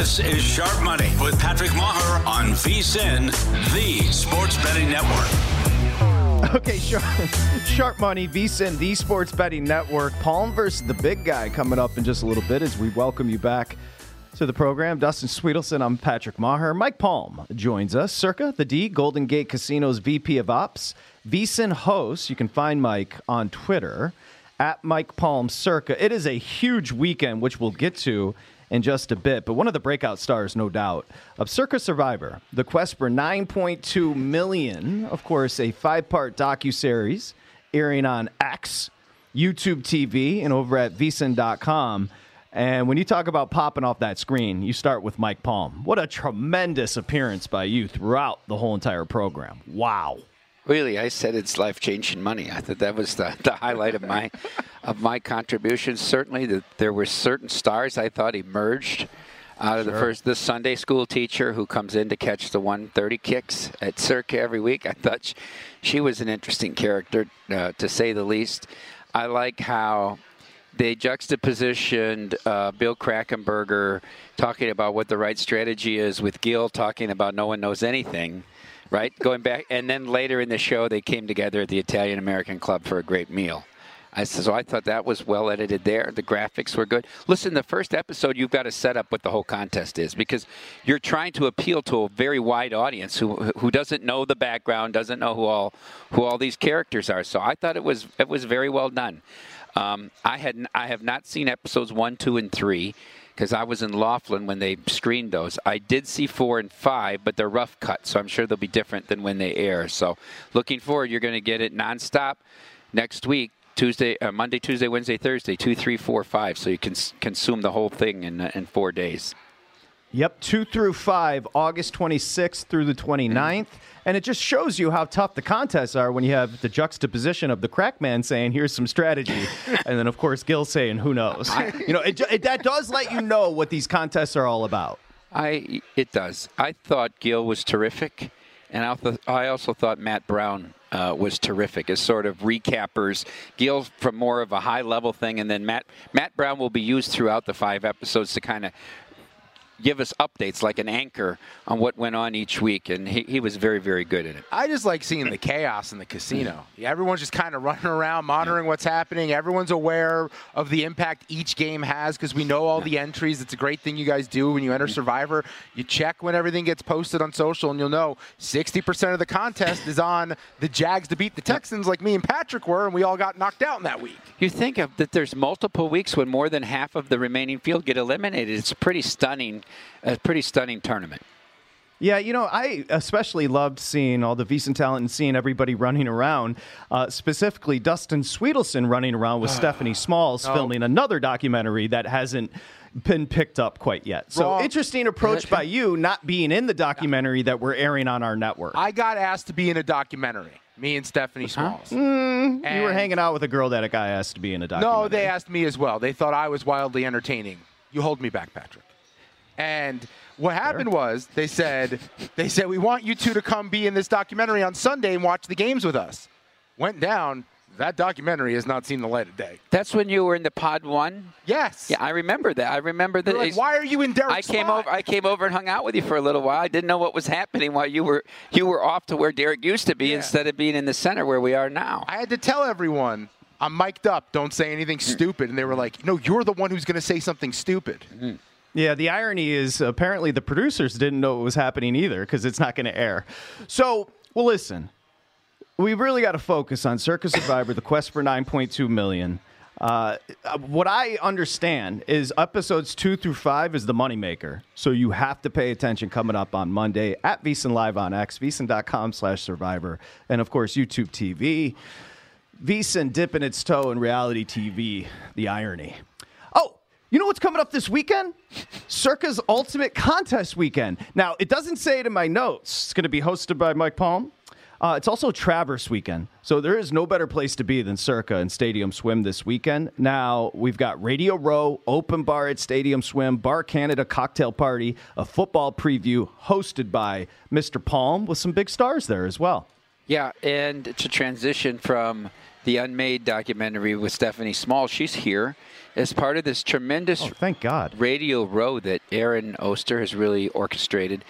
This is Sharp Money with Patrick Maher on VSiN, the sports betting network. Okay, Sharp Money, VSiN, the sports betting network. Palm versus the big guy coming up in just a little bit as we welcome you back to the program. Dustin Sweetelson, I'm Patrick Maher. Mike Palm joins us. Circa the D, Golden Gate Casino's VP of Ops, VSiN host. You can find Mike on Twitter at Mike Palm Circa. It is a huge weekend, which we'll get to in just a bit. But one of the breakout stars, no doubt, of Circa Survivor, the quest for $9.2 million, of course, a 5-part docuseries airing on X, YouTube TV, and over at vsin.com. And when you talk about popping off that screen, you start with Mike Palm. What a tremendous appearance by you throughout the whole entire program. Wow. Really, I said it's life-changing money. I thought that was the highlight of my contribution. Certainly, there were certain stars I thought emerged out of the Sunday school teacher who comes in to catch the 130 kicks at Circa every week. I thought she was an interesting character, to say the least. I like how they juxtapositioned Bill Krackomberger talking about what the right strategy is with Gil talking about no one knows anything. Right, going back, and then later in the show, they came together at the Italian American Club for a great meal. So I thought that was well edited there. The graphics were good. Listen, the first episode, you've got to set up what the whole contest is because you're trying to appeal to a very wide audience who doesn't know the background, doesn't know who all these characters are. So I thought it was very well done. I have not seen episodes 1, 2, and 3. Because I was in Laughlin when they screened those. I did see 4 and 5, but they're rough cuts, so I'm sure they'll be different than when they air. So looking forward, you're going to get it nonstop next week, Monday, Tuesday, Wednesday, Thursday, 2, 3, 4, 5. So you can consume the whole thing in 4 days. Yep, 2 through 5, August 26th through the 29th. And it just shows you how tough the contests are when you have the juxtaposition of the crack man saying, here's some strategy. And then, of course, Gil saying, who knows? That does let you know what these contests are all about. It does. I thought Gil was terrific. And I also thought Matt Brown was terrific as sort of recappers. Gil from more of a high-level thing. And then Matt Brown will be used throughout the 5 episodes to kind of give us updates like an anchor on what went on each week, and he was very, very good at it. I just like seeing the chaos in the casino. Everyone's just kind of running around, monitoring what's happening. Everyone's aware of the impact each game has because we know all the entries. It's a great thing you guys do when you enter Survivor. You check when everything gets posted on social, and you'll know 60% of the contest is on the Jags to beat the Texans like me and Patrick were, and we all got knocked out in that week. You think that there's multiple weeks when more than half of the remaining field get eliminated. It's pretty stunning. A pretty stunning tournament. Yeah, I especially loved seeing all the VSiN talent and seeing everybody running around, specifically Dustin Sweetelson running around with Stephanie Smalls filming another documentary that hasn't been picked up quite yet. So interesting approach by you not being in the documentary that we're airing on our network. I got asked to be in a documentary. Me and Stephanie Smalls. You were hanging out with a girl that a guy asked to be in a documentary. No, they asked me as well. They thought I was wildly entertaining. You hold me back, Patrick. And what happened was they said, we want you two to come be in this documentary on Sunday and watch the games with us. Went down. That documentary has not seen the light of day. That's when you were in the Pod 1? Yes. Yeah, I remember that. I remember that. Like, why are you in Derek's I came over and hung out with you for a little while. I didn't know what was happening while you were off to where Derek used to be instead of being in the center where we are now. I had to tell everyone, I'm mic'd up. Don't say anything stupid. And they were like, no, you're the one who's going to say something stupid. Mm-hmm. Yeah, the irony is apparently the producers didn't know what was happening either because it's not going to air. So, well, listen, we really got to focus on Circa Survivor, the quest for $9.2 million. What I understand is episodes 2 through 5 is the moneymaker. So you have to pay attention coming up on Monday at VSiN Live on X, vsin.com/survivor, and, of course, YouTube TV. VSiN dipping its toe in reality TV, the irony. You know what's coming up this weekend? Circa's Ultimate Contest Weekend. Now, it doesn't say it in my notes. It's going to be hosted by Mike Palm. It's also Traverse Weekend. So there is no better place to be than Circa and Stadium Swim this weekend. Now, we've got Radio Row, open bar at Stadium Swim, Bar Canada cocktail party, a football preview hosted by Mr. Palm with some big stars there as well. Yeah, and to transition from the Unmade documentary with Stephanie Small, she's here as part of this tremendous thank God. radio row that Aaron Oster has really orchestrated.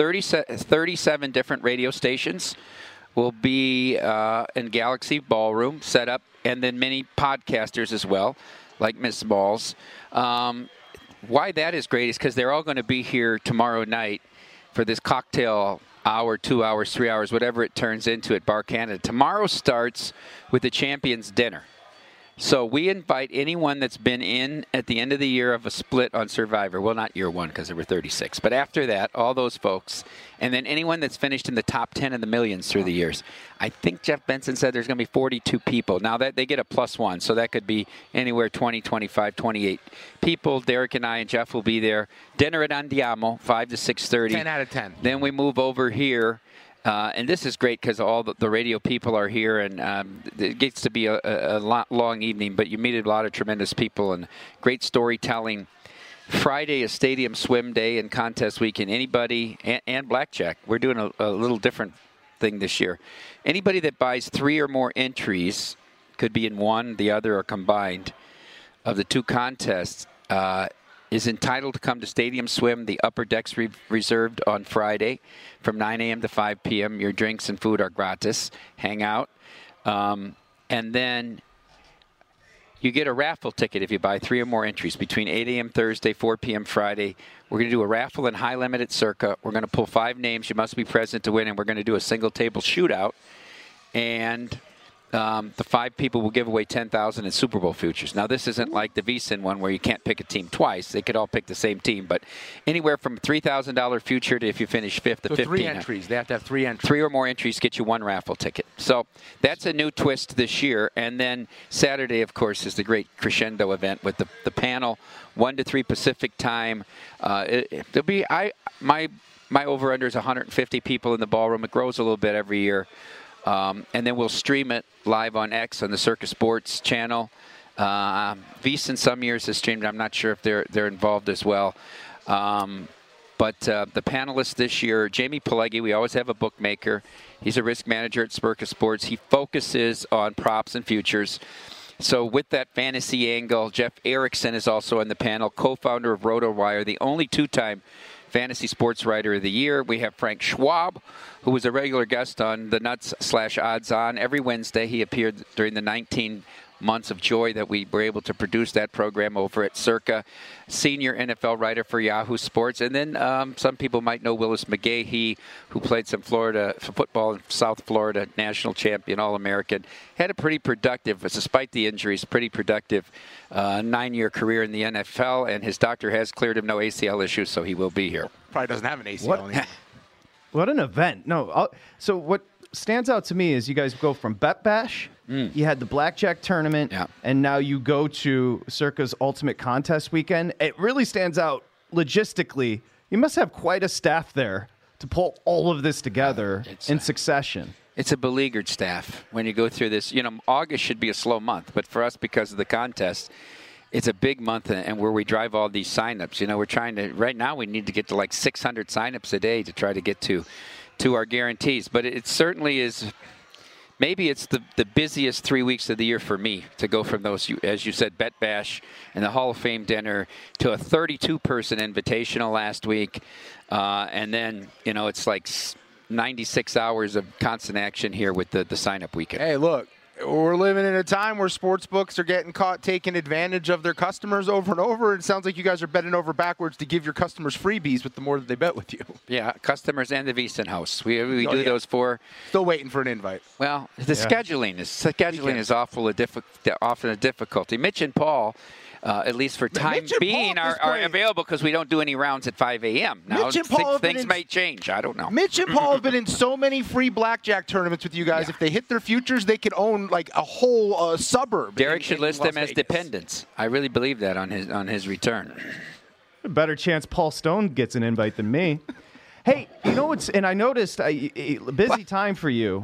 37 different radio stations will be in Galaxy Ballroom set up, and then many podcasters as well, like Miss Balls. Why that is great is because they're all going to be here tomorrow night for this cocktail hour, 2 hours, 3 hours, whatever it turns into at Bar Canada. Tomorrow starts with the Champions Dinner. So we invite anyone that's been in at the end of the year of a split on Survivor. Well, not year one because there were 36. But after that, all those folks. And then anyone that's finished in the top 10 of the millions through the years. I think Jeff Benson said there's going to be 42 people. Now, that they get a +1, so that could be anywhere 20, 25, 28 people. Derek and I and Jeff will be there. Dinner at Andiamo, 5 to 6:30. 10 out of 10. Then we move over here. And this is great because all the radio people are here, and it gets to be a long evening, but you meet a lot of tremendous people and great storytelling. Friday is Stadium Swim Day and Contest Weekend. Anybody, and Blackjack, we're doing a little different thing this year. Anybody that buys 3 or more entries, could be in one, the other, or combined, of the 2 contests, is entitled to come to Stadium Swim. The upper deck's reserved on Friday from 9 a.m. to 5 p.m. Your drinks and food are gratis. Hang out. And then you get a raffle ticket if you buy 3 or more entries between 8 a.m. Thursday, 4 p.m. Friday. We're going to do a raffle in high limit at Circa. We're going to pull 5 names. You must be present to win, and we're going to do a single table shootout. And the 5 people will give away $10,000 in Super Bowl futures. Now, this isn't like the VSiN one where you can't pick a team twice. They could all pick the same team, but anywhere from $3,000 future to if you finish 5th to 15. 3 entries. They have to have 3 entries. 3 or more entries get you 1 raffle ticket. So that's a new twist this year. And then Saturday, of course, is the great crescendo event with the panel, 1 to 3 Pacific time. There'll be my over-under is 150 people in the ballroom. It grows a little bit every year. And then we'll stream it live on X on the Circa Sports channel. VSiN some years has streamed. I'm not sure if they're involved as well. But the panelists this year, Jamie Pileggi, we always have a bookmaker. He's a risk manager at Circa Sports. He focuses on props and futures. So with that fantasy angle, Jeff Erickson is also on the panel, co-founder of RotoWire, the only 2-time Fantasy Sports Writer of the Year. We have Frank Schwab, who was a regular guest on the Nuts/Odds On. Every Wednesday he appeared during the 19 months of joy that we were able to produce that program over at Circa. Senior NFL writer for Yahoo Sports. And then some people might know Willis McGahee, who played some Florida football in South Florida, national champion, All-American. Had a pretty productive, despite the injuries, pretty productive 9-year career in the NFL. And his doctor has cleared him no ACL issues, so he will be here. Probably doesn't have an ACL anymore. What an event. No, so what stands out to me is you guys go from Bet Bash, you had the Blackjack tournament, and now you go to Circa's Ultimate Contest Weekend. It really stands out logistically. You must have quite a staff there to pull all of this together in succession. It's a beleaguered staff when you go through this. You know, August should be a slow month, but for us, because of the contest, it's a big month, and where we drive all these signups. You know, we're trying to, right now we need to get to like 600 signups a day to try to get to our guarantees. But it certainly is, maybe it's the busiest 3 weeks of the year for me to go from those, as you said, Bet Bash and the Hall of Fame dinner to a 32-person invitational last week. And then, you know, it's like 96 hours of constant action here with the sign-up weekend. Hey, look. We're living in a time where sports books are getting caught taking advantage of their customers over and over. It sounds like you guys are betting over backwards to give your customers freebies with the more that they bet with you. Yeah, customers and the VSiN house. We do those for. Still waiting for an invite. Well, the scheduling is often a difficulty. Mitch and Paul, at least for time being, are available because we don't do any rounds at 5 a.m. Now, things may change. I don't know. Mitch and Paul have been in so many free blackjack tournaments with you guys. Yeah. If they hit their futures, they could own like a whole suburb. Derek should list them as dependents. I really believe that on his return. A better chance Paul Stone gets an invite than me. Hey, you know what's, and I noticed a busy time for you.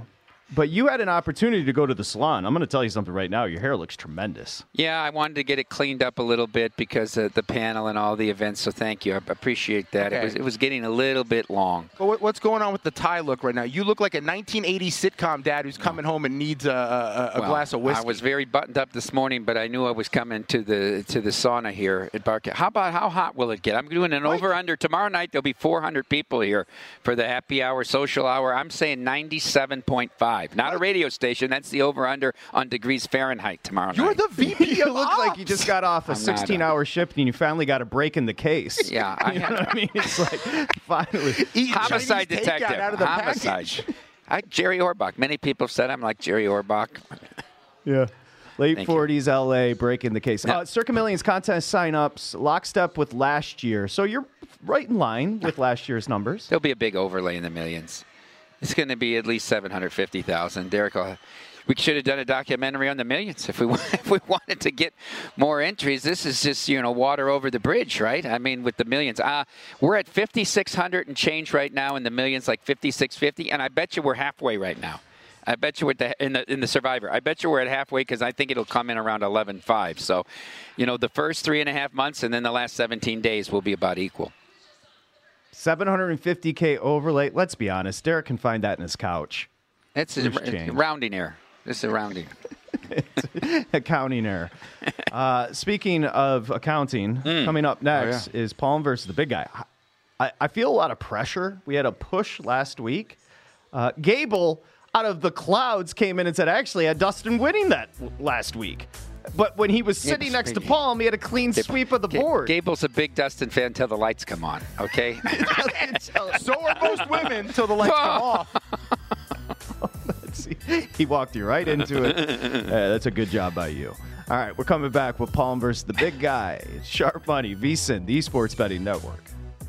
But you had an opportunity to go to the salon. I'm going to tell you something right now. Your hair looks tremendous. Yeah, I wanted to get it cleaned up a little bit because of the panel and all the events, so thank you. I appreciate that. Okay. It was getting a little bit long. But what's going on with the tie look right now? You look like a 1980s sitcom dad who's coming home and needs a glass of whiskey. I was very buttoned up this morning, but I knew I was coming to the sauna here at Barca. How hot will it get? I'm doing an over-under. Tomorrow night, there'll be 400 people here for the happy hour, social hour. I'm saying 97.5. Not a radio station. That's the over-under on degrees Fahrenheit tomorrow night. You're the VP You of look ops. like you just got off a 16-hour shift and you finally got a break in the case. Yeah. You know what I mean? It's like, finally. Eating Homicide Chinese detective. takeout out of the Homicide. package. Jerry Orbach. Many people have said I'm like Jerry Orbach. Yeah. Late Thank you. 40s LA breaking the case. Yeah. Circa Millions contest sign-ups, lockstep with last year. So you're right in line with last year's numbers. There'll be a big overlay in the millions. It's going to be at least 750,000. Derek, we should have done a documentary on the millions if we wanted to get more entries. This is just water over the bridge, right? I mean, with the millions, we're at 5,600 and change right now in the millions, like 5,650, and I bet you we're halfway right now. I bet you in the Survivor. I bet you we're at halfway because I think it'll come in around 11.5. So, the first 3.5 months and then the last 17 days will be about equal. 750K overlay. Let's be honest. Derek can find that in his couch. It's a rounding error. This is a rounding. Accounting error. Speaking of accounting, coming up next is Palm versus the big guy. I feel a lot of pressure. We had a push last week. Gable, out of the clouds, came in and said, actually, I had Dustin winning that last week. But when he was sitting next to Palm, he had a clean sweep of the board. Gable's a big Dustin fan until the lights come on, okay? So are most women until the lights come off. He walked you right into it. That's a good job by you. All right, we're coming back with Palm versus the big guy. It's Sharp Money, VSiN, the Sports Betting Network.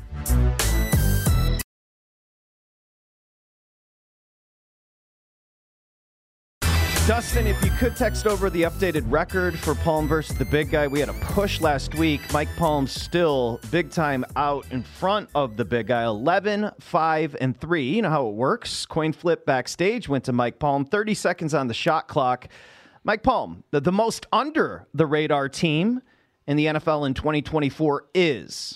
Dustin, if you could text over the updated record for Palm versus the big guy. We had a push last week. Mike Palm still big time out in front of the big guy, 11, 5, and 3. You know how it works. Coin flip backstage went to Mike Palm. 30 seconds on the shot clock. Mike Palm, the most under the radar team in the NFL in 2024 is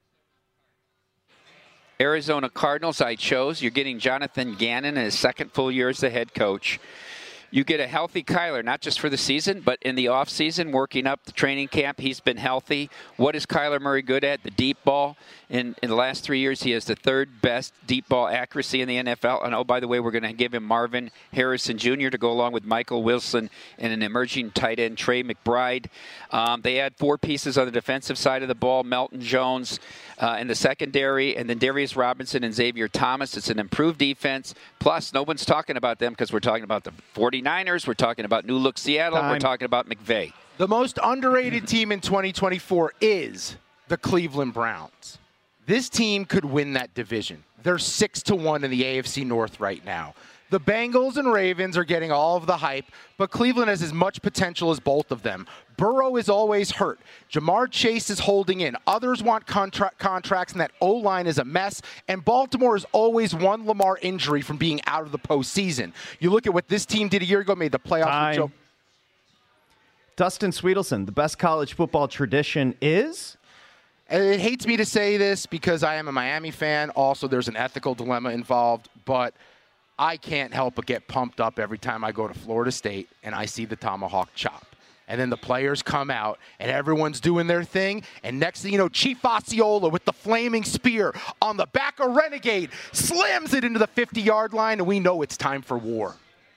Arizona Cardinals. I chose. You're getting Jonathan Gannon in his second full year as the head coach. You get a healthy Kyler, not just for the season, but in the offseason, working up the training camp. He's been healthy. What is Kyler Murray good at? The deep ball. In the last 3 years, he has the third best deep ball accuracy in the NFL. And, oh, by the way, we're going to give him Marvin Harrison Jr. to go along with Michael Wilson and an emerging tight end, Trey McBride. They had 4 pieces on the defensive side of the ball, Melton Jones in the secondary, and then Darius Robinson and Xavier Thomas. It's an improved defense. Plus, no one's talking about them because we're talking about the 49ers. We're talking about New Look Seattle. We're talking about McVay. The most underrated team in 2024 is the Cleveland Browns. This team could win that division. They're 6-1 in the AFC North right now. The Bengals and Ravens are getting all of the hype, but Cleveland has as much potential as both of them. Burrow is always hurt. Jamar Chase is holding in. Others want contracts, and that O-line is a mess. And Baltimore is always one Lamar injury from being out of the postseason. You look at what this team did a year ago, made the playoffs with Joe. Dustin Sweetelson, the best college football tradition is? It hates me to say this because I am a Miami fan. Also, there's an ethical dilemma involved, but I can't help but get pumped up every time I go to Florida State and I see the tomahawk chop. And then the players come out and everyone's doing their thing. And next thing you know, Chief Osceola with the flaming spear on the back of Renegade slams it into the 50-yard line, and we know it's time for war.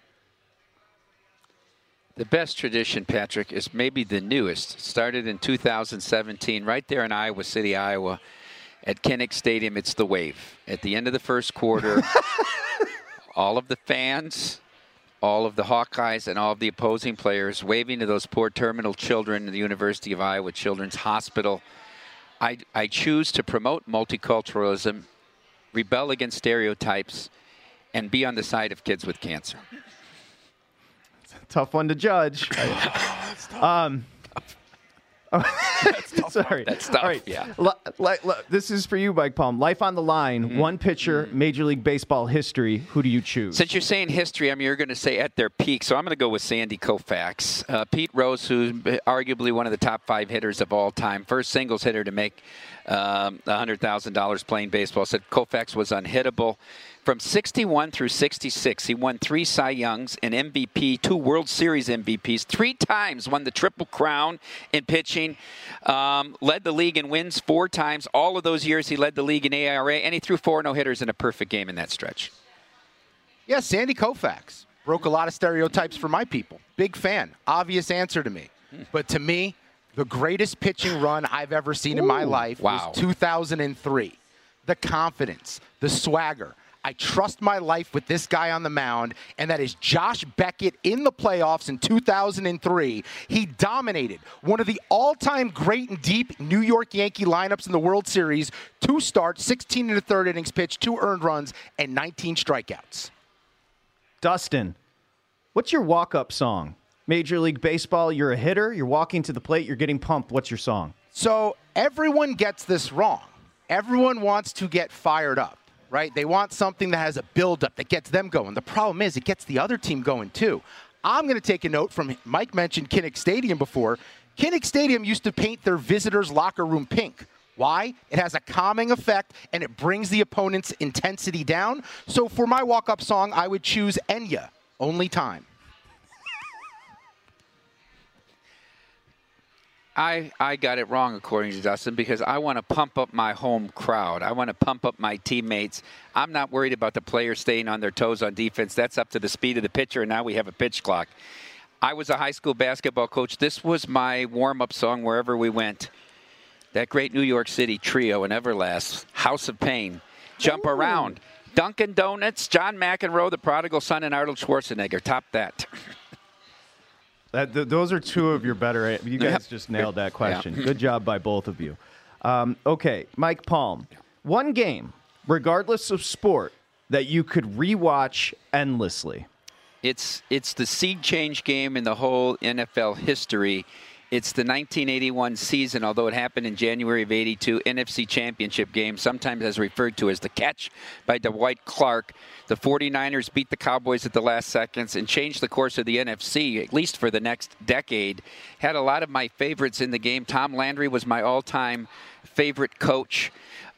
The best tradition, Patrick, is maybe the newest. Started in 2017 right there in Iowa City, Iowa at Kinnick Stadium. It's the wave. At the end of the first quarter, all of the fans, all of the Hawkeyes, and all of the opposing players waving to those poor terminal children in the University of Iowa Children's Hospital. I choose to promote multiculturalism, rebel against stereotypes, and be on the side of kids with cancer. Tough one to judge. Sorry. That's tough, All right. yeah. This is for you, Mike Palm. Life on the line, one pitcher, Major League Baseball history. Who do you choose? Since you're saying history, you're going to say at their peak, so I'm going to go with Sandy Koufax. Pete Rose, who's arguably one of the top 5 hitters of all time, first singles hitter to make $100,000 playing baseball, said Koufax was unhittable. From 61 through 66, he won 3 Cy Youngs, an MVP, 2 World Series MVPs, 3 times won the Triple Crown in pitching, led the league in wins 4 times. All of those years he led the league in ARA, and he threw 4 no-hitters in a perfect game in that stretch. Yeah, Sandy Koufax broke a lot of stereotypes for my people. Big fan. Obvious answer to me. But to me, the greatest pitching run I've ever seen in my life was 2003. The confidence, the swagger. I trust my life with this guy on the mound, and that is Josh Beckett in the playoffs in 2003. He dominated one of the all-time great and deep New York Yankee lineups in the World Series. 2 starts, 16 and a third innings pitched, 2 earned runs, and 19 strikeouts. Dustin, what's your walk-up song? Major League Baseball, you're a hitter, you're walking to the plate, you're getting pumped. What's your song? So everyone gets this wrong. Everyone wants to get fired up. Right? They want something that has a build-up that gets them going. The problem is it gets the other team going too. I'm going to take a note from Mike mentioned Kinnick Stadium before. Kinnick Stadium used to paint their visitors' locker room pink. Why? It has a calming effect, and it brings the opponent's intensity down. So for my walk-up song, I would choose Enya, Only Time. I got it wrong, according to Dustin, because I want to pump up my home crowd. I want to pump up my teammates. I'm not worried about the players staying on their toes on defense. That's up to the speed of the pitcher, and now we have a pitch clock. I was a high school basketball coach. This was my warm-up song wherever we went. That great New York City trio in Everlast, House of Pain, Jump Around, Dunkin' Donuts, John McEnroe, The Prodigal Son, and Arnold Schwarzenegger. Top that. Those are 2 of your better. You guys just nailed that question. Good job by both of you. Okay, Mike Palm. One game, regardless of sport, that you could rewatch endlessly. It's the seed change game in the whole NFL history. It's the 1981 season, although it happened in January of 82, NFC Championship game, sometimes as referred to as the catch by Dwight Clark. The 49ers beat the Cowboys at the last seconds and changed the course of the NFC, at least for the next decade. Had a lot of my favorites in the game. Tom Landry was my all-time favorite coach.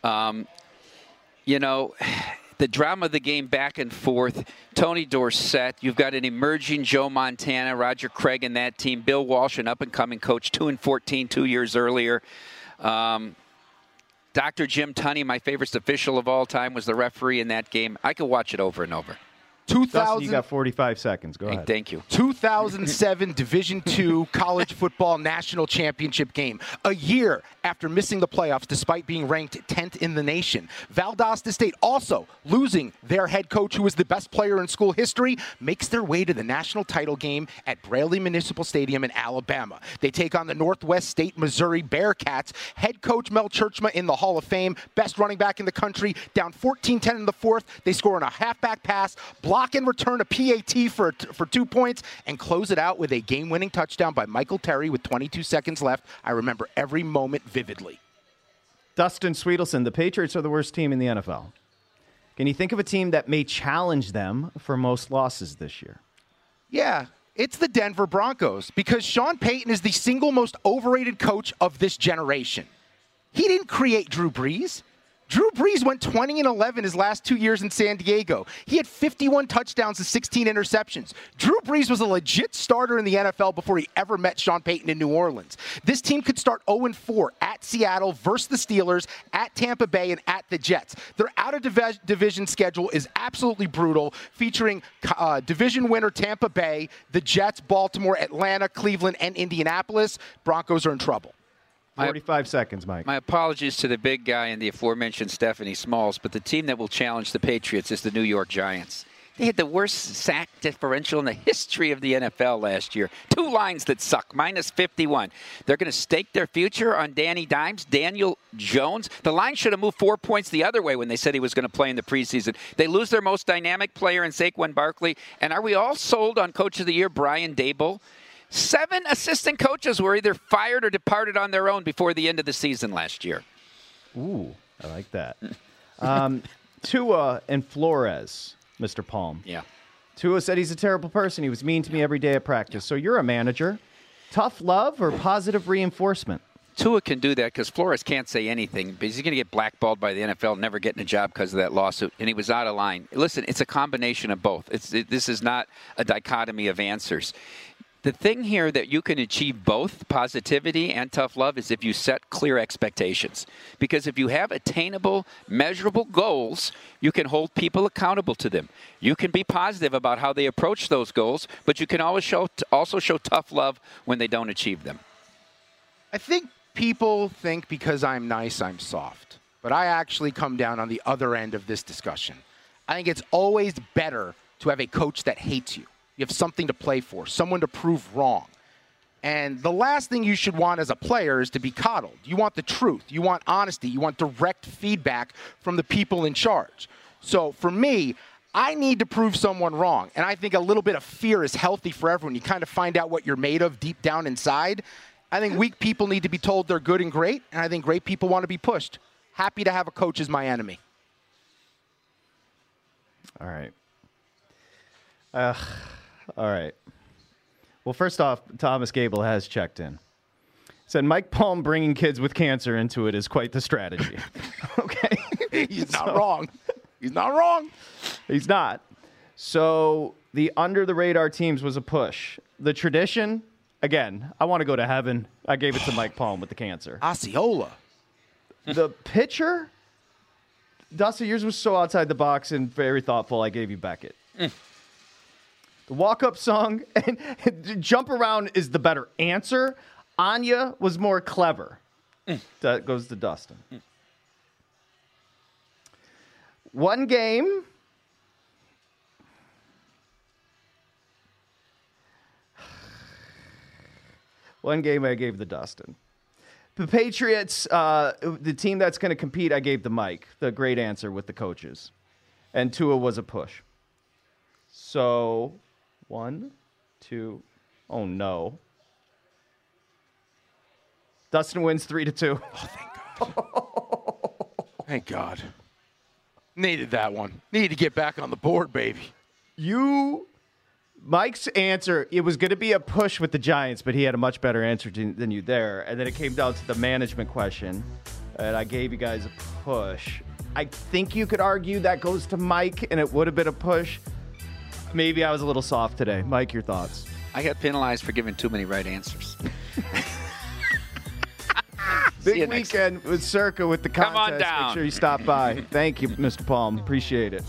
The drama of the game back and forth. Tony Dorsett, you've got an emerging Joe Montana, Roger Craig and that team. Bill Walsh, an up-and-coming coach, 2-14 2 years earlier. Dr. Jim Tunney, my favorite official of all time, was the referee in that game. I could watch it over and over. Dustin, you got 45 seconds. Go ahead. Thank you. 2007 Division II College Football National Championship game. A year after missing the playoffs despite being ranked 10th in the nation. Valdosta State also losing their head coach, who was the best player in school history, makes their way to the national title game at Braley Municipal Stadium in Alabama. They take on the Northwest State Missouri Bearcats. Head coach Mel Churchma in the Hall of Fame, best running back in the country, down 14-10 in the 4th. They score on a halfback pass, block and return a PAT for 2 points, and close it out with a game-winning touchdown by Michael Terry with 22 seconds left. I remember every moment vividly. Dustin Sweetelson, the Patriots are the worst team in the NFL. Can you think of a team that may challenge them for most losses this year? Yeah, it's the Denver Broncos, because Sean Payton is the single most overrated coach of this generation. He didn't create Drew Brees. Drew Brees went 20-11 his last 2 years in San Diego. He had 51 touchdowns and 16 interceptions. Drew Brees was a legit starter in the NFL before he ever met Sean Payton in New Orleans. This team could start 0-4 at Seattle versus the Steelers, at Tampa Bay, and at the Jets. Their out-of-division schedule is absolutely brutal, featuring division winner Tampa Bay, the Jets, Baltimore, Atlanta, Cleveland, and Indianapolis. Broncos are in trouble. 45 seconds, Mike. My apologies to the big guy and the aforementioned Stephanie Smalls, but the team that will challenge the Patriots is the New York Giants. They had the worst sack differential in the history of the NFL last year. 2 lines that suck, minus 51. They're going to stake their future on Danny Dimes, Daniel Jones. The line should have moved 4 points the other way when they said he was going to play in the preseason. They lose their most dynamic player in Saquon Barkley. And are we all sold on Coach of the Year, Brian Daboll? 7 assistant coaches were either fired or departed on their own before the end of the season last year. Ooh, I like that. Tua and Flores, Mr. Palm. Yeah. Tua said he's a terrible person. He was mean to me every day at practice. So you're a manager. Tough love or positive reinforcement? Tua can do that because Flores can't say anything because he's going to get blackballed by the NFL, never getting a job because of that lawsuit, and he was out of line. Listen, it's a combination of both. This is not a dichotomy of answers. The thing here that you can achieve both positivity and tough love is if you set clear expectations. Because if you have attainable, measurable goals, you can hold people accountable to them. You can be positive about how they approach those goals, but you can also show tough love when they don't achieve them. I think people think because I'm nice, I'm soft. But I actually come down on the other end of this discussion. I think it's always better to have a coach that hates you. You have something to play for, someone to prove wrong. And the last thing you should want as a player is to be coddled. You want the truth. You want honesty. You want direct feedback from the people in charge. So for me, I need to prove someone wrong. And I think a little bit of fear is healthy for everyone. You kind of find out what you're made of deep down inside. I think weak people need to be told they're good and great. And I think great people want to be pushed. Happy to have a coach as my enemy. All right. All right. Well, first off, Thomas Gable has checked in. Said Mike Palm bringing kids with cancer into it is quite the strategy. Okay. He's not wrong. He's not wrong. He's not. So the under-the-radar teams was a push. The tradition, again, I want to go to heaven. I gave it to Mike Palm with the cancer. Osceola. The pitcher, Dusty, yours was so outside the box and very thoughtful. I gave you Beckett. The walk-up song and jump around is the better answer. Anya was more clever. That goes to Dustin. One game. One game I gave the Dustin. The Patriots, the team that's going to compete, I gave the Mike. The great answer with the coaches. And Tua was a push. So... 1, 2, oh no. Dustin wins 3-2. Oh, thank God. Thank God. Needed that one. Needed to get back on the board, baby. Mike's answer, it was going to be a push with the Giants, but he had a much better answer than you there. And then it came down to the management question, and I gave you guys a push. I think you could argue that goes to Mike, and it would have been a push. Maybe I was a little soft today. Mike, your thoughts? I got penalized for giving too many right answers. Big weekend with Circa with the contest. Come on down. Make sure you stop by. Thank you, Mr. Palm. Appreciate it.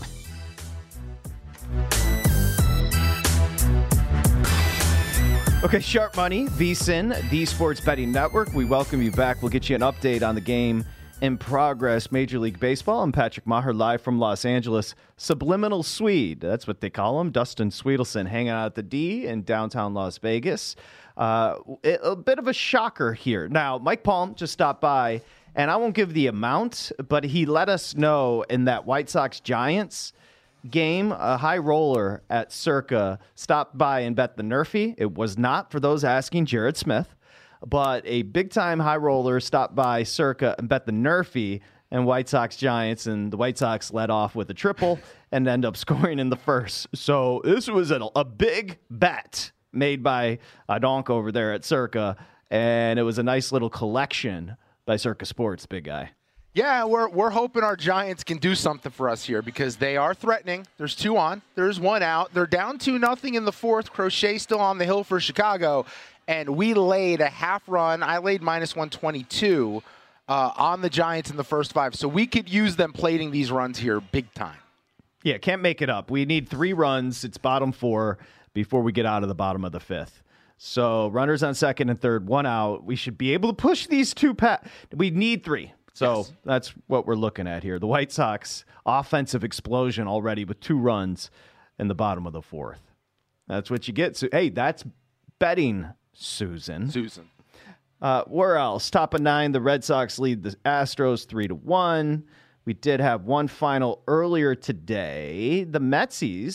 Okay, Sharp Money, VSiN, the Sports Betting Network. We welcome you back. We'll get you an update on the game in progress, Major League Baseball. I'm Patrick Maher, live from Los Angeles. Subliminal Swede, that's what they call him. Dustin Swedelson hanging out at the D in downtown Las Vegas. A bit of a shocker here. Now, Mike Palm just stopped by, and I won't give the amount, but he let us know in that White Sox-Giants game, a high roller at Circa stopped by and bet the Nerfy. It was not, for those asking, Jared Smith. But a big-time high roller stopped by Circa and bet the Nerfy and White Sox-Giants, and the White Sox led off with a triple and end up scoring in the first. So this was a big bet made by a donk over there at Circa, and it was a nice little collection by Circa Sports, big guy. Yeah, we're hoping our Giants can do something for us here because they are threatening. There's 2 on. There's 1 out. They're down 2-0 in the 4th. Crochet still on the hill for Chicago. And we laid a half run. I laid minus 122 on the Giants in the first 5. So we could use them plating these runs here big time. Yeah, can't make it up. We need 3 runs. It's bottom 4 before we get out of the bottom of the 5th. So runners on second and third, 1 out. We should be able to push these 2 we need 3. So yes. That's what we're looking at here. The White Sox offensive explosion already with 2 runs in the bottom of the 4th. That's what you get. So, hey, that's betting, Susan. Where else? Top of 9, the Red Sox lead the Astros 3-1. We did have one final earlier today. The Metsies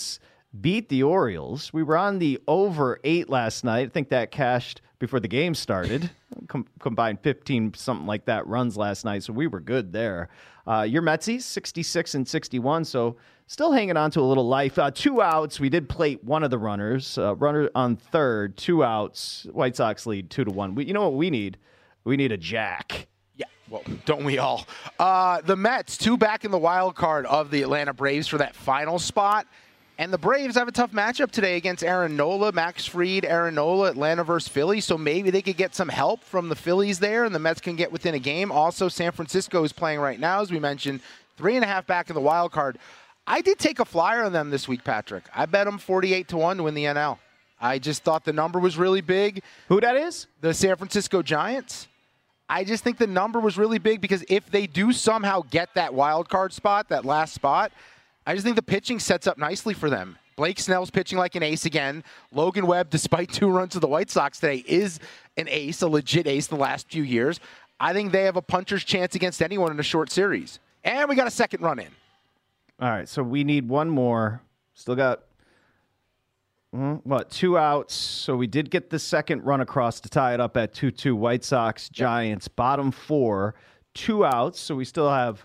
beat the Orioles. We were on the over 8 last night. I think that cashed before the game started. Combined 15, something like that, runs last night, so we were good there. Your Metsies, 66 and 61, so still hanging on to a little life. 2 outs. We did plate one of the runners. Runner on third, 2 outs. White Sox lead 2-1. You know what we need? We need a jack. Yeah, well, don't we all? The Mets, 2 back in the wild card of the Atlanta Braves for that final spot. And the Braves have a tough matchup today against Aaron Nola, Max Fried, Aaron Nola, Atlanta versus Philly. So maybe they could get some help from the Phillies there, and the Mets can get within a game. Also, San Francisco is playing right now, as we mentioned, 3.5 back in the wild card. I did take a flyer on them this week, Patrick. I bet them 48-1 to win the NL. I just thought the number was really big. Who that is? The San Francisco Giants. I just think the number was really big because if they do somehow get that wild card spot, that last spot, I just think the pitching sets up nicely for them. Blake Snell's pitching like an ace again. Logan Webb, despite 2 runs to the White Sox today, is an ace, a legit ace the last few years. I think they have a puncher's chance against anyone in a short series. And we got a second run in. All right, so we need one more. Still got, 2 outs. So we did get the second run across to tie it up at 2-2. White Sox, Giants, bottom 4, 2 outs. So we still have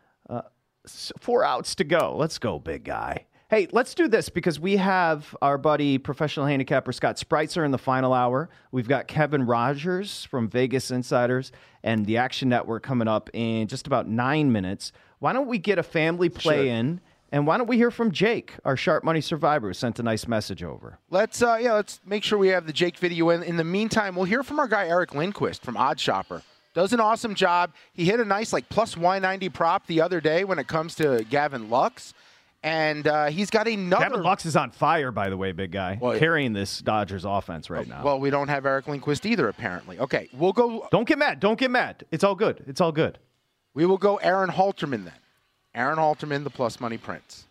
4 outs to go. Let's go, big guy. Hey, let's do this because we have our buddy, professional handicapper Scott Spreitzer in the final hour. We've got Kevin Rogers from Vegas Insiders and the Action Network coming up in just about 9 minutes. Why don't we get a family play in, and why don't we hear from Jake, our Sharp Money survivor, who sent a nice message over. Let's make sure we have the Jake video in. In the meantime, we'll hear from our guy Eric Lindquist from Odd Shopper. Does an awesome job. He hit a nice plus 190 prop the other day when it comes to Gavin Lux. And he's got another. Gavin Lux is on fire, by the way, big guy. Well, carrying this Dodgers offense right now. Well, we don't have Eric Lindquist either, apparently. Okay, we'll go. Don't get mad. Don't get mad. It's all good. It's all good. We will go Aaron Halterman then. Aaron Halterman, the plus money prince.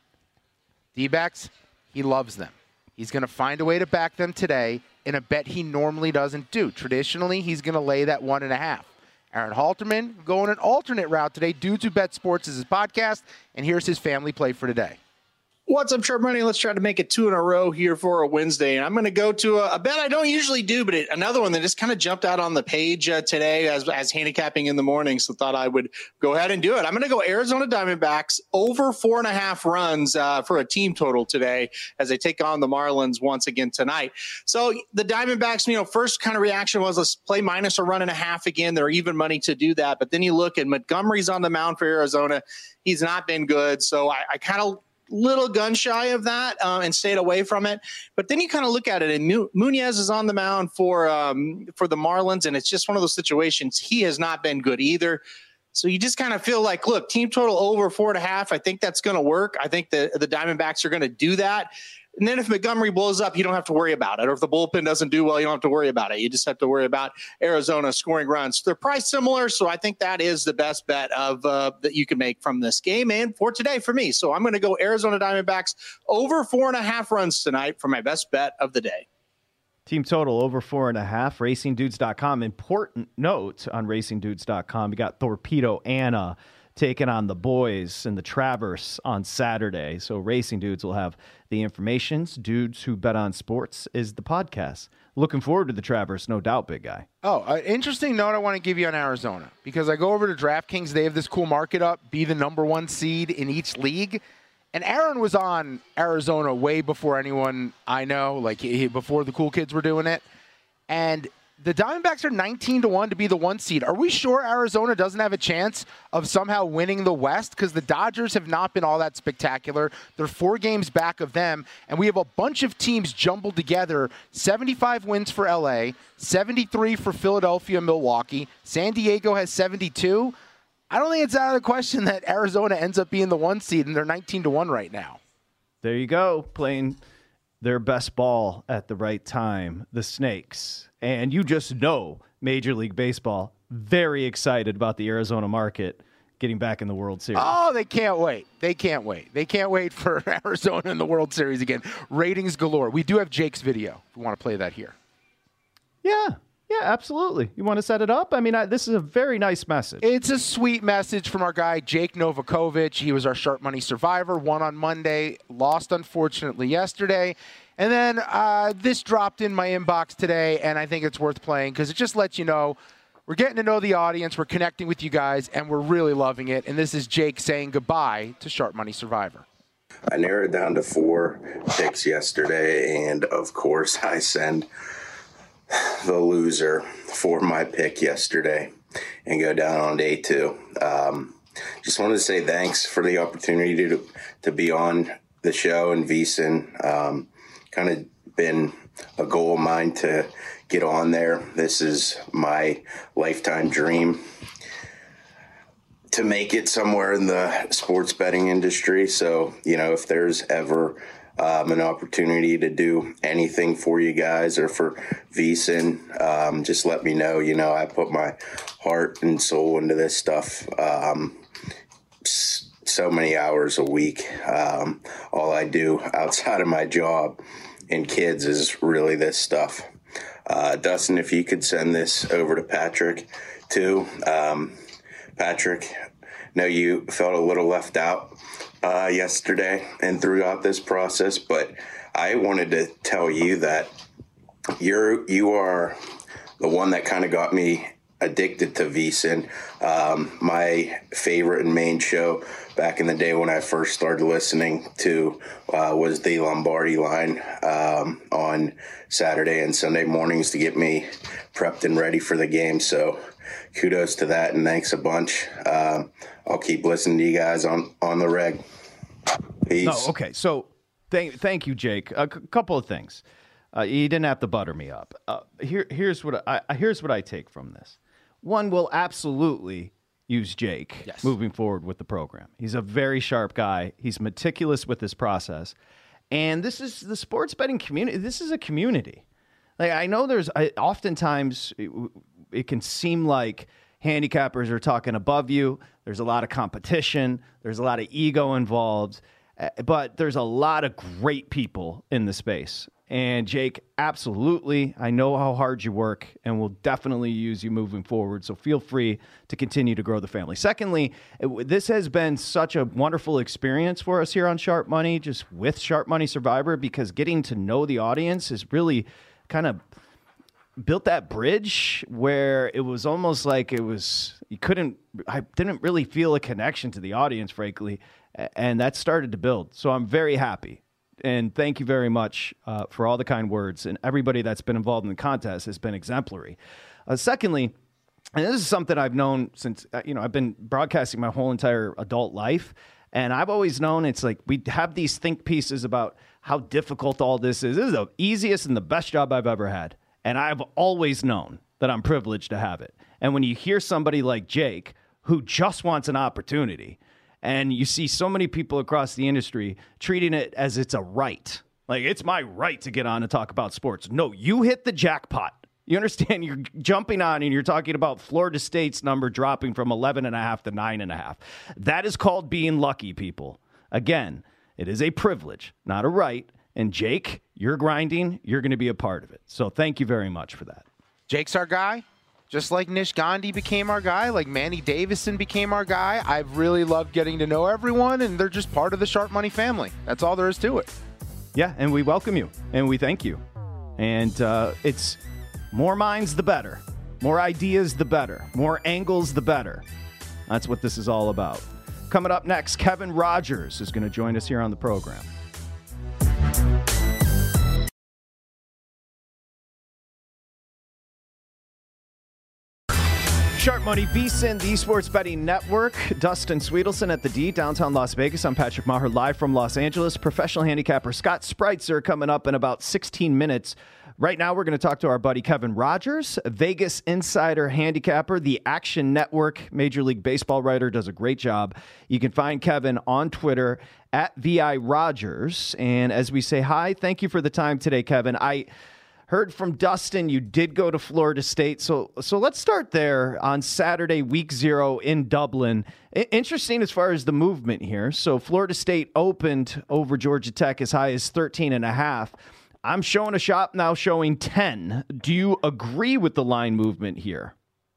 D-backs, he loves them. He's going to find a way to back them today in a bet he normally doesn't do. Traditionally, he's going to lay that 1.5. Aaron Halterman going an alternate route today. Dudes Who Bet Sports is his podcast, and here's his family play for today. What's up, Sharp Money? Let's try to make it 2 in a row here for a Wednesday. And I'm going to go to a bet I don't usually do, but another one that just kind of jumped out on the page today as handicapping in the morning. So thought I would go ahead and do it. I'm going to go Arizona Diamondbacks over 4.5 runs for a team total today as they take on the Marlins once again tonight. So the Diamondbacks, first kind of reaction was let's play minus a 1.5 again. They're even money to do that. But then you look at Montgomery's on the mound for Arizona. He's not been good. So I kind of little gun shy of that and stayed away from it. But then you kind of look at it, and Muñoz is on the mound for the Marlins, and it's just one of those situations. He has not been good either. So you just kind of feel like, look, team total over 4.5. I think that's going to work. I think the Diamondbacks are going to do that. And then if Montgomery blows up, you don't have to worry about it. Or if the bullpen doesn't do well, you don't have to worry about it. You just have to worry about Arizona scoring runs. They're priced similar, so I think that is the best bet of that you can make from this game and for today for me. So I'm going to go Arizona Diamondbacks over 4.5 runs tonight for my best bet of the day. Team total over 4.5. RacingDudes.com. Important note on RacingDudes.com. We got Torpedo Anna taking on the boys in the Traverse on Saturday. So Racing Dudes will have the information. Dudes Who Bet on Sports is the podcast. Looking forward to the Traverse, no doubt, big guy. Oh, an interesting note I want to give you on Arizona, because I go over to DraftKings. They have this cool market up, be the number 1 seed in each league. And Aaron was on Arizona way before anyone I know, before the cool kids were doing it. And the Diamondbacks are 19-1 to be the 1 seed. Are we sure Arizona doesn't have a chance of somehow winning the West? Because the Dodgers have not been all that spectacular. They're 4 games back of them, and we have a bunch of teams jumbled together. 75 wins for LA, 73 for Philadelphia, Milwaukee. San Diego has 72. I don't think it's out of the question that Arizona ends up being the 1 seed, and they're 19-1 right now. There you go, playing their best ball at the right time, the Snakes. And you just know Major League Baseball very excited about the Arizona market getting back in the World Series. Oh, they can't wait. They can't wait. They can't wait for Arizona in the World Series again. Ratings galore. We do have Jake's video if you want to play that here. Yeah, Yeah, absolutely. You want to set it up? I mean, this is a very nice message. It's a sweet message from our guy, Jake Novakovic. He was our Sharp Money survivor, won on Monday, lost, unfortunately, yesterday. And then this dropped in my inbox today, and I think it's worth playing because it just lets you know we're getting to know the audience, we're connecting with you guys, and we're really loving it. And this is Jake saying goodbye to Sharp Money Survivor. I narrowed down to 4 picks yesterday, and of course I send the loser for my pick yesterday and go down on day 2. Just wanted to say thanks for the opportunity to be on the show and VSiN. Kind of been a goal of mine to get on there. This is my lifetime dream to make it somewhere in the sports betting industry. So, if there's ever an opportunity to do anything for you guys or for VSiN, just let me know. I put my heart and soul into this stuff. So many hours a week. All I do outside of my job and kids is really this stuff. Dustin, if you could send this over to Patrick too. Patrick, know you felt a little left out yesterday and throughout this process, but I wanted to tell you that you are the one that kind of got me addicted to VSiN. My favorite and main show back in the day when I first started listening to was the Lombardi Line on Saturday and Sunday mornings to get me prepped and ready for the game. So kudos to that, and thanks a bunch. I'll keep listening to you guys on the reg. Peace. No, okay. So thank you, Jake. A couple of things. You didn't have to butter me up. Here's what I take from this. One, will absolutely use Jake moving forward with the program. He's a very sharp guy. He's meticulous with this process. And this is the sports betting community. This is a community. Like, I know oftentimes it can seem like handicappers are talking above you. There's a lot of competition. There's a lot of ego involved. But there's a lot of great people in the space. And Jake, absolutely, I know how hard you work and will definitely use you moving forward. So feel free to continue to grow the family. Secondly, this has been such a wonderful experience for us here on Sharp Money, just with Sharp Money Survivor, because getting to know the audience has really kind of built that bridge where it was almost like I didn't really feel a connection to the audience, frankly, and that started to build. So I'm very happy. And thank you very much for all the kind words. And everybody that's been involved in the contest has been exemplary. Secondly, and this is something I've known since, I've been broadcasting my whole entire adult life. And I've always known it's like we have these think pieces about how difficult all this is. This is the easiest and the best job I've ever had. And I've always known that I'm privileged to have it. And when you hear somebody like Jake, who just wants an opportunity, and you see so many people across the industry treating it as it's a right. Like, it's my right to get on and talk about sports. No, you hit the jackpot. You understand? You're jumping on and you're talking about Florida State's number dropping from 11.5 to 9.5. That is called being lucky, people. Again, it is a privilege, not a right. And Jake, you're grinding. You're going to be a part of it. So thank you very much for that. Jake's our guy. Just like Nish Gandhi became our guy, like Manny Davison became our guy. I've really loved getting to know everyone, and they're just part of the Sharp Money family. That's all there is to it. Yeah, and we welcome you, and we thank you. And it's more minds, the better. More ideas, the better. More angles, the better. That's what this is all about. Coming up next, Kevin Rogers is going to join us here on the program. Sharp Money, VSiN, the Sports Betting Network. Dustin Sweetelson at the D, downtown Las Vegas. I'm Patrick Maher, live from Los Angeles. Professional handicapper Scott Spreitzer coming up in about 16 minutes. Right now, we're going to talk to our buddy Kevin Rogers, Vegas Insider handicapper, the Action Network Major League Baseball writer, does a great job. You can find Kevin on Twitter at VI Rogers. And as we say hi, thank you for the time today, Kevin. I heard from Dustin you did go to Florida State. So let's start there on Saturday, week 0 in Dublin. Interesting as far as the movement here. So Florida State opened over Georgia Tech as high as 13.5. I'm showing a shop now showing 10. Do you agree with the line movement here?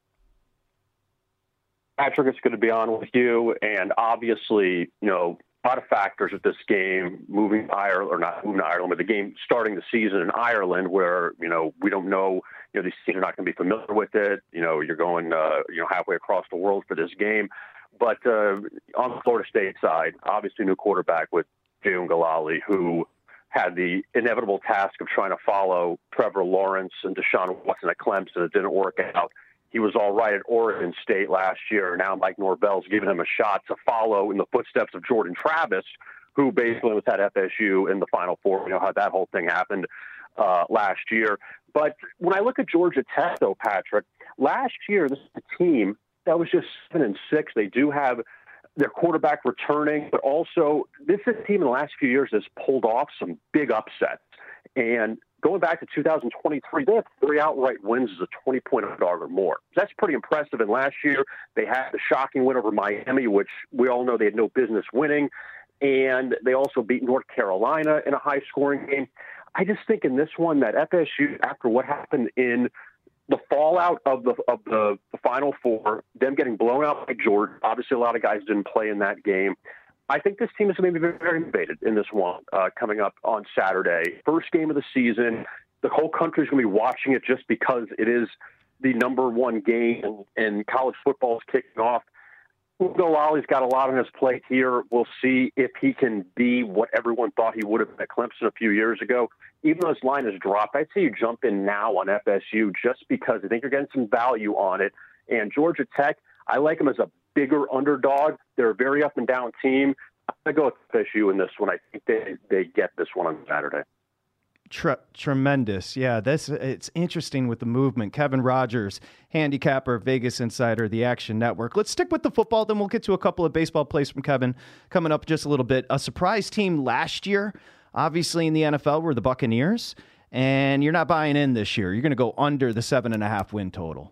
Patrick, it's good to be on with you. And obviously, a lot of factors with this game, moving to Ireland, or not moving to Ireland, but the game starting the season in Ireland where, we don't know, these teams are not going to be familiar with it. You're going, halfway across the world for this game. But on the Florida State side, obviously new quarterback with June Galali, who had the inevitable task of trying to follow Trevor Lawrence and Deshaun Watson at Clemson. It didn't work out. He was all right at Oregon State last year. Now Mike Norvell's giving him a shot to follow in the footsteps of Jordan Travis, who basically was at FSU in the Final Four. How that whole thing happened last year. But when I look at Georgia Tech, though, Patrick, last year, this is a team that was just 7-6. They do have their quarterback returning, but also this is a team in the last few years that's pulled off some big upsets. And going back to 2023, they had 3 outright wins as a 20-point underdog or more. That's pretty impressive. And last year, they had the shocking win over Miami, which we all know they had no business winning. And they also beat North Carolina in a high-scoring game. I just think in this one that FSU, after what happened in the fallout of the Final Four, them getting blown out by Georgia, obviously a lot of guys didn't play in that game. I think this team is going to be very, very motivated in this one coming up on Saturday. First game of the season. The whole country is going to be watching it just because it is the number one game and college football is kicking off. Galali's got a lot on his plate here. We'll see if he can be what everyone thought he would have been at Clemson a few years ago. Even though his line has dropped, I'd say you jump in now on FSU just because I think you're getting some value on it. And Georgia Tech, I like them as a bigger underdog. They're a very up and down team. I go with FSU in this one. I think they get this one on Saturday. Tremendous. Yeah, it's interesting with the movement. Kevin Rogers, handicapper, Vegas Insider, the Action Network. Let's stick with the football, then we'll get to a couple of baseball plays from Kevin coming up just a little bit. A surprise team last year, obviously in the NFL, were the Buccaneers, and you're not buying in this year. You're going to go under the 7.5 win total.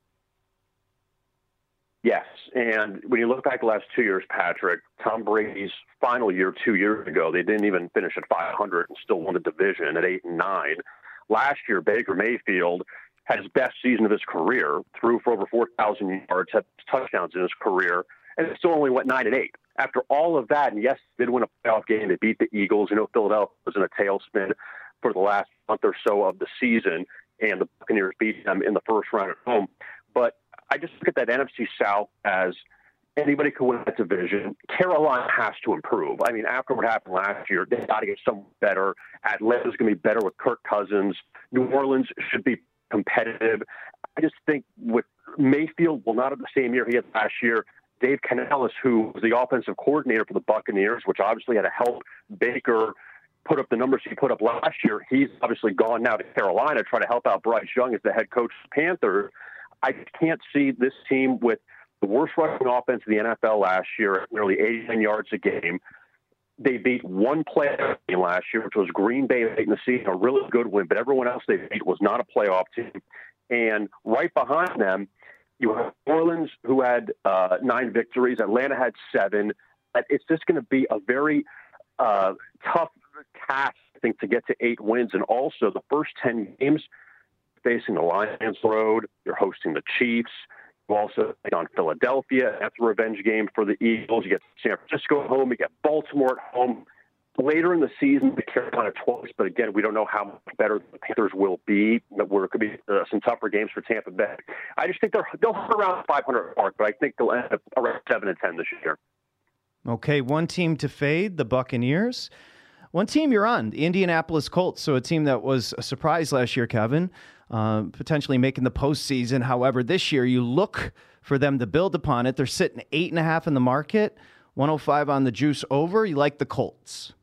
Yes, and when you look back the last 2 years, Patrick, Tom Brady's final year 2 years ago, they didn't even finish at 500 and still won the division at 8-9. Last year, Baker Mayfield had his best season of his career, threw for over 4,000 yards, had touchdowns in his career, and it still only went 9-8. After all of that, and yes, they did win a playoff game. They beat the Eagles. Philadelphia was in a tailspin for the last month or so of the season, and the Buccaneers beat them in the first round at home. But I just look at that NFC South as anybody could win that division. Carolina has to improve. I mean, after what happened last year, they got to get somewhat better. Atlanta's going to be better with Kirk Cousins. New Orleans should be competitive. I just think with Mayfield will not have the same year he had last year. Dave Canales, who was the offensive coordinator for the Buccaneers, which obviously had to help Baker put up the numbers he put up last year, he's obviously gone now to Carolina to try to help out Bryce Young as the head coach of the Panthers. I can't see this team with the worst rushing offense in the NFL last year at nearly 89 yards a game. They beat one playoff team last year, which was Green Bay late in the season, a really good win, but everyone else they beat was not a playoff team. And right behind them, you have New Orleans, who had 9 victories. Atlanta had 7. It's just going to be a very tough task, I think, to get to 8 wins. And also the first 10 games, facing the Lions road, you're hosting the Chiefs. You also take on Philadelphia. That's a revenge game for the Eagles. You get San Francisco at home. You get Baltimore at home. Later in the season, the Carolina twice, but again, we don't know how much better the Panthers will be. Where it could be some tougher games for Tampa Bay. I just think they'll hit around the 500 mark, but I think they'll end up around 7-10 this year. Okay, one team to fade, the Buccaneers. One team you're on, the Indianapolis Colts. So a team that was a surprise last year, Kevin, potentially making the postseason. However, this year you look for them to build upon it. They're sitting 8.5 in the market, 105 on the juice over. You like the Colts?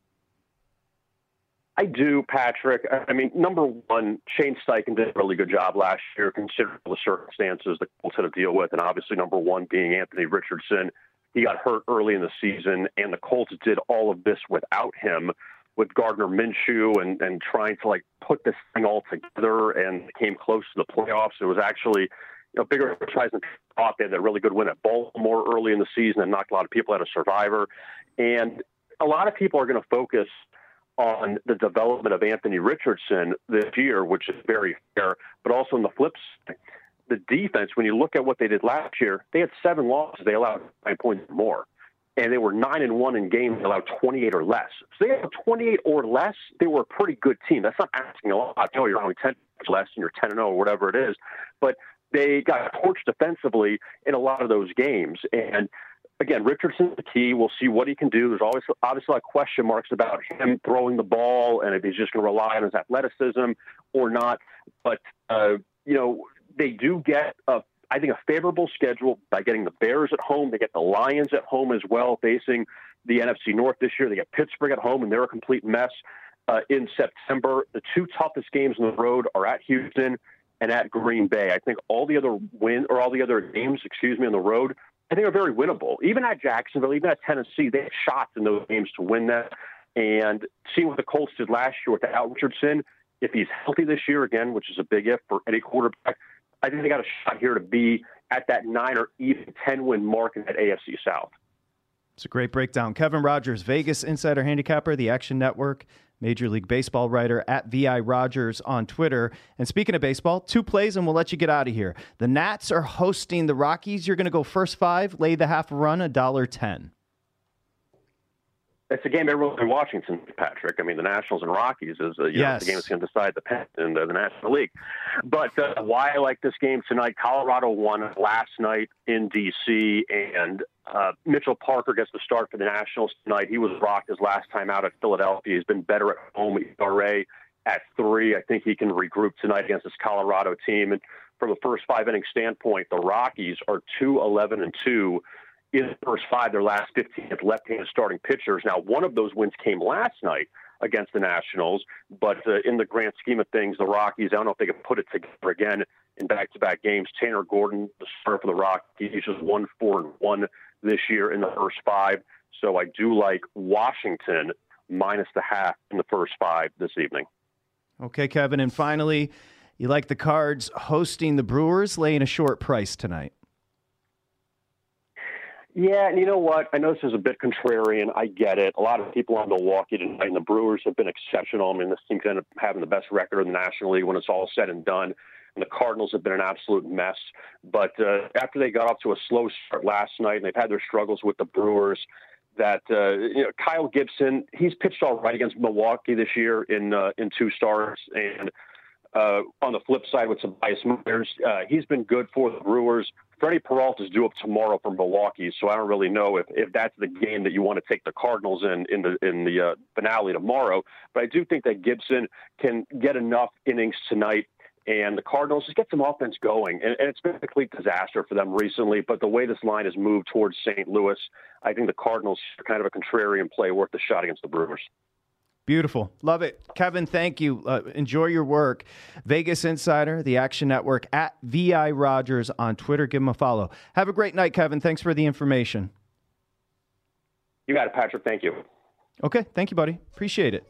I do, Patrick. I mean, number one, Shane Steichen did a really good job last year, considering the circumstances the Colts had to deal with, and obviously number one being Anthony Richardson. He got hurt early in the season, and the Colts did all of this without him, with Gardner Minshew and trying to put this thing all together, and came close to the playoffs. It was actually a bigger surprise than people thought. They had a really good win at Baltimore early in the season and knocked a lot of people out of Survivor. And a lot of people are going to focus on the development of Anthony Richardson this year, which is very fair, but also on the flip side, the defense, when you look at what they did last year, they had 7 losses. They allowed 9 points or more. And they were 9-1 in games that allowed 28 or less. So they had 28 or less. They were a pretty good team. That's not asking a lot. Oh, you're only 10 less and you're 10-0 or whatever it is. But they got torched defensively in a lot of those games. And again, Richardson's the key. We'll see what he can do. There's always obviously a lot of question marks about him throwing the ball and if he's just going to rely on his athleticism or not. But, they do get I think a favorable schedule by getting the Bears at home. They get the Lions at home as well, facing the NFC North this year. They get Pittsburgh at home, and they're a complete mess in September. The 2 toughest games on the road are at Houston and at Green Bay. I think all the other games, on the road, I think are very winnable. Even at Jacksonville, even at Tennessee, they have shots in those games to win that. And seeing what the Colts did last year without Richardson, if he's healthy this year again, which is a big if for any quarterback, I think they got a shot here to be at that 9 or even 10-win mark in that AFC South. It's a great breakdown. Kevin Rogers, Vegas Insider Handicapper, the Action Network, Major League Baseball writer at VI Rogers on Twitter. And speaking of baseball, 2 plays and we'll let you get out of here. The Nats are hosting the Rockies. You're going to go first 5, lay the half run, $1.10. It's a game everyone's been watching, Patrick. I mean, the Nationals and Rockies is the game that's going to decide the pennant in the National League. But why I like this game tonight, Colorado won last night in D.C., and Mitchell Parker gets the start for the Nationals tonight. He was rocked his last time out at Philadelphia. He's been better at home, ERA at 3. I think he can regroup tonight against this Colorado team. And from a first 5-inning standpoint, the Rockies are 2-11-2. In the first 5, their last 15 left-handed starting pitchers. Now, one of those wins came last night against the Nationals, but in the grand scheme of things, the Rockies, I don't know if they can put it together again in back-to-back games. Tanner Gordon, the starter for the Rockies, he's just 1-4-1 this year in the first 5. So I do like Washington minus the half in the first 5 this evening. Okay, Kevin, and finally, you like the Cards hosting the Brewers, laying a short price tonight. Yeah, and you know what? I know this is a bit contrarian. I get it. A lot of people on Milwaukee tonight, and the Brewers have been exceptional. I mean, this team's end up having the best record in the National League when it's all said and done. And the Cardinals have been an absolute mess. But after they got off to a slow start last night, and they've had their struggles with the Brewers, that Kyle Gibson, he's pitched all right against Milwaukee this year in 2 starts. And on the flip side with Tobias Myers, he's been good for the Brewers. Freddie Peralta is due up tomorrow for Milwaukee, so I don't really know if that's the game that you want to take the Cardinals in the finale tomorrow. But I do think that Gibson can get enough innings tonight, and the Cardinals just get some offense going. And it's been a complete disaster for them recently, but the way this line has moved towards St. Louis, I think the Cardinals are kind of a contrarian play worth the shot against the Brewers. Beautiful. Love it. Kevin, thank you. Enjoy your work. Vegas Insider, the Action Network, at VI Rogers on Twitter. Give him a follow. Have a great night, Kevin. Thanks for the information. You got it, Patrick. Thank you. Okay. Thank you, buddy. Appreciate it.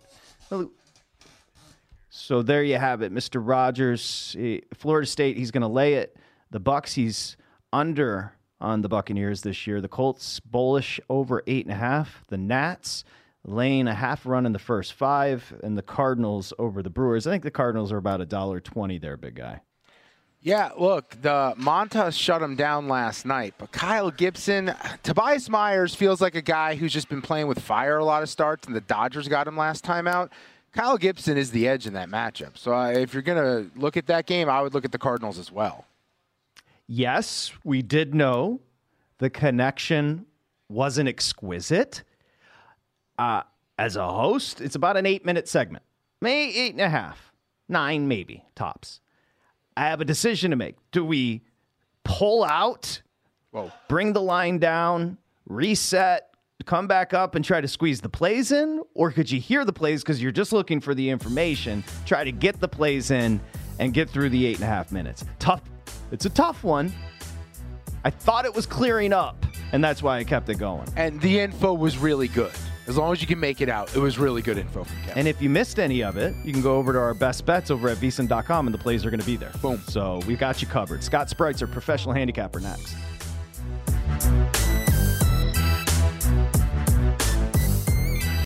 So there you have it. Mr. Rogers, Florida State, he's going to lay it. The Bucs, he's under on the Buccaneers this year. The Colts, bullish over 8.5. The Nats, laying a half run in the first 5, and the Cardinals over the Brewers. I think the Cardinals are about $1.20 there, big guy. Yeah, look, the Montas shut him down last night, but Kyle Gibson, Tobias Myers feels like a guy who's just been playing with fire a lot of starts, and the Dodgers got him last time out. Kyle Gibson is the edge in that matchup. So if you're going to look at that game, I would look at the Cardinals as well. Yes, we did know the connection wasn't exquisite. As a host, it's about an 8-minute segment. Maybe 8.5, 9 maybe, tops. I have a decision to make. Do we pull out, bring the line down, reset, come back up and try to squeeze the plays in? Or could you hear the plays because you're just looking for the information, try to get the plays in and get through the 8.5 minutes? Tough. It's a tough one. I thought it was clearing up, and that's why I kept it going. And the info was really good. As long as you can make it out, it was really good info from Kevin. And if you missed any of it, you can go over to our best bets over at vsin.com, and the plays are going to be there. Boom. So we got you covered. Scott Spreitzer, professional handicapper, next.